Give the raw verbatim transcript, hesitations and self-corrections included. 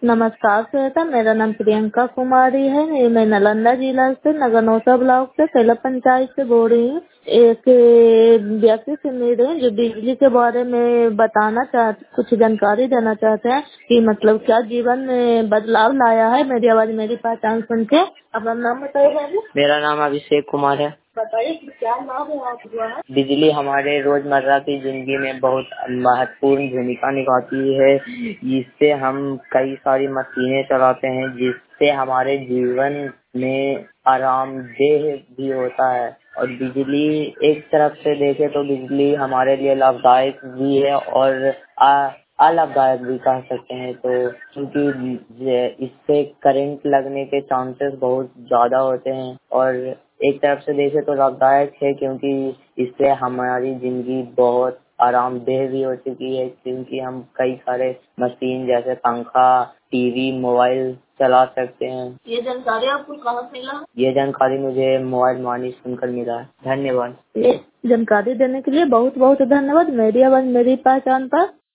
नमस्कार श्वेता, मेरा नाम प्रियंका कुमारी है। ये मैं नालंदा जिला से नगरनौसा ब्लॉक से कैला पंचायत से बोल रही हूँ। एक व्यक्ति से मिल रही हूँ जो बिजली के बारे में बताना चाहते, कुछ जानकारी देना चाहते हैं कि मतलब क्या जीवन में बदलाव लाया है। मेरी आवाज मेरी पहचान सुन के अपना नाम बताइए। मेरा नाम अभिषेक कुमार है। बताइए कि क्या लाभ है आपको? बिजली हमारे रोजमर्रा की जिंदगी में बहुत महत्वपूर्ण भूमिका निभाती है। इससे हम कई सारी मशीनें चलाते हैं जिससे हमारे जीवन में आरामदेह भी होता है। और बिजली एक तरफ से देखें तो बिजली हमारे लिए लाभदायक भी है और आ, अलाभदायक भी कह सकते हैं। तो क्योंकि इससे करंट लगने के चांसेस बहुत ज्यादा होते हैं और एक तरफ से देखें तो लाभदायक है क्योंकि इससे हमारी जिंदगी बहुत आरामदेह भी हो चुकी है, क्योंकि हम कई सारे मशीन जैसे पंखा, टीवी, मोबाइल चला सकते हैं। ये जानकारी आपको कहाँ से मिला? ये जानकारी मुझे मोबाइल मानी सुनकर मिला है। धन्यवाद। ये जानकारी देने के लिए बहुत बहुत धन्यवाद। मेरी आवाज मेरी पहचान पर